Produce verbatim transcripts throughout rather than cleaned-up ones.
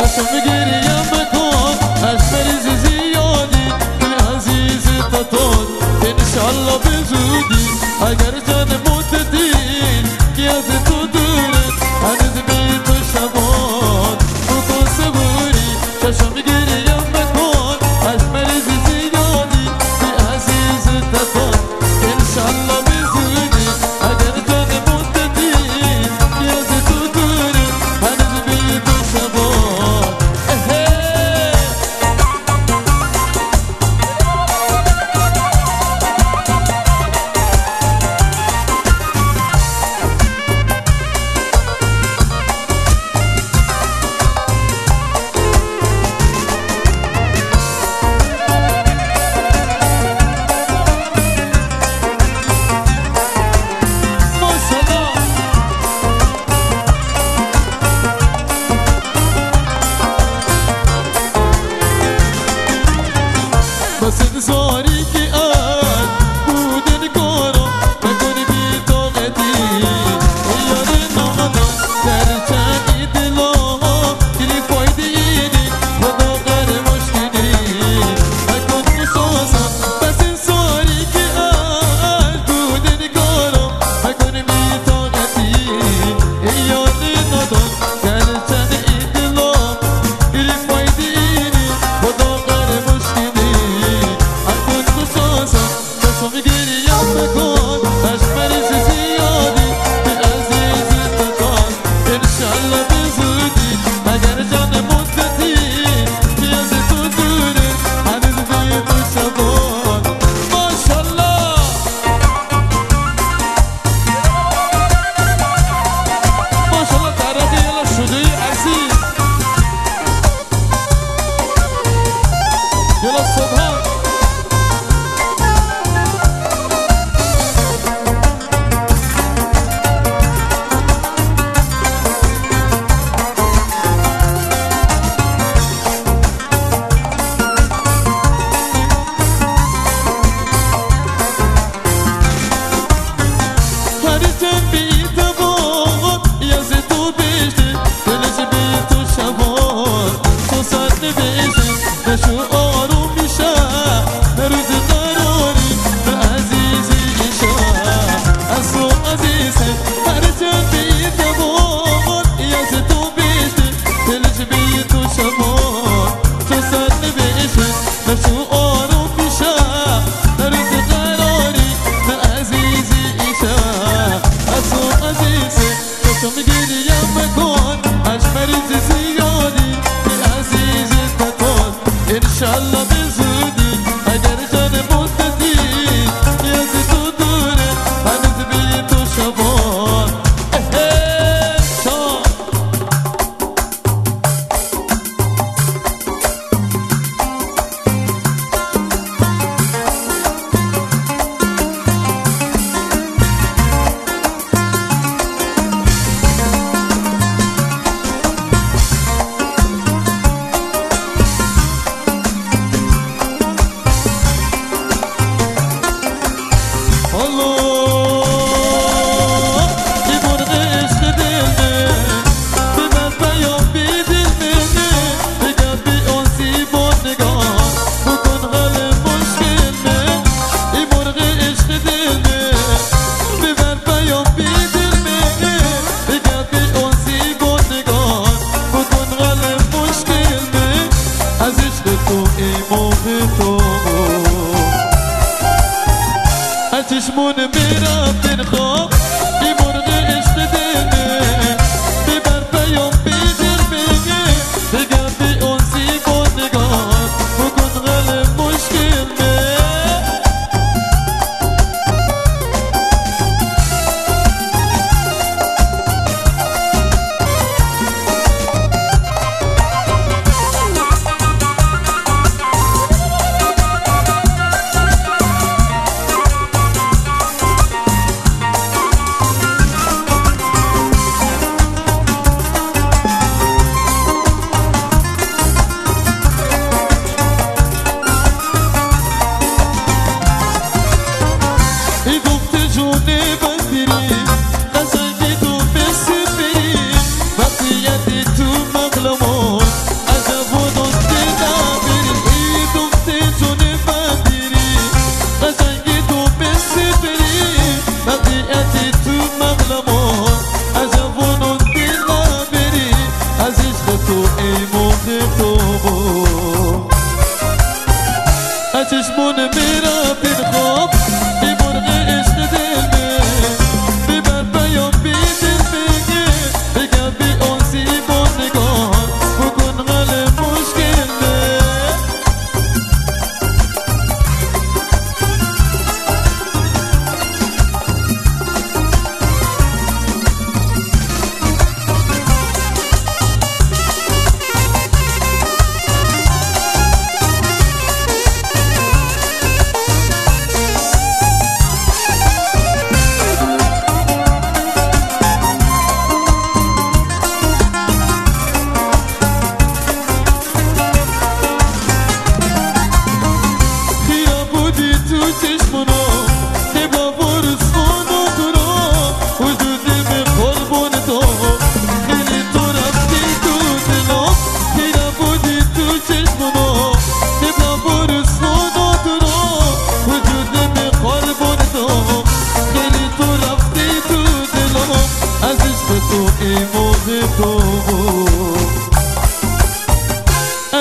چشم گریم بکن از مریض زیادی دل عزیز تطور انشالله به زودی اگر جان مددین که از تو دوره هنوز بی تو شبان تو تو صبوری چشم گریم بکن از مریض زیادی دل عزیز تطور انشالله به زودی اگر جان مددین که از تو دوره هنوز بی تو شبان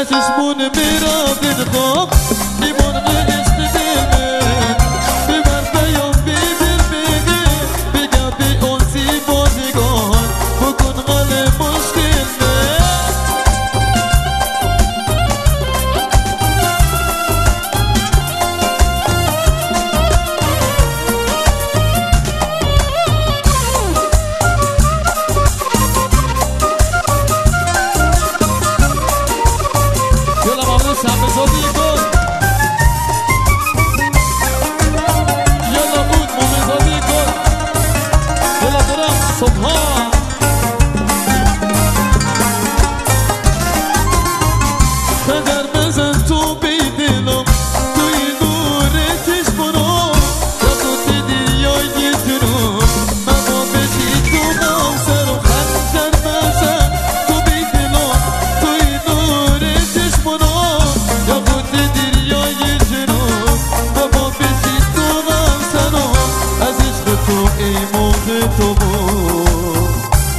چشمون میرا دل خواب ای مرغ عشق دل من ببر پیام بی دل بگه بگم بی اون زیبادگان بکن حال مشکل من پدر بزن تو بی دلم توی نور چشمونم یا تو دیدی یا یه جنوب مما بشی تو غمسرم خنجر بزن تو بی دلم توی نور چشمونم یا تو دیدی یا یه جنوب مما بشی تو غمسرم از عشق تو ای موقع تو بود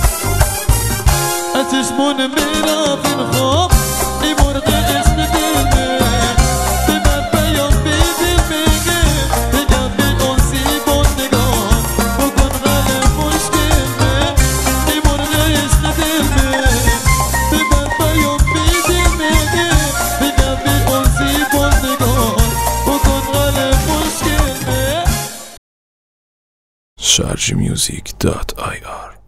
از چشمون میرا بین خواب ای مرغ عشق دل من ببر پیام بی دل بگه بگم بی اون زیبادگان بکن حل مشکل من ای مرغ عشق دل من ببر پیام بی دل بگه بگم بی اون زیبادگان بکن حل مشکل من sharjmusic dot i r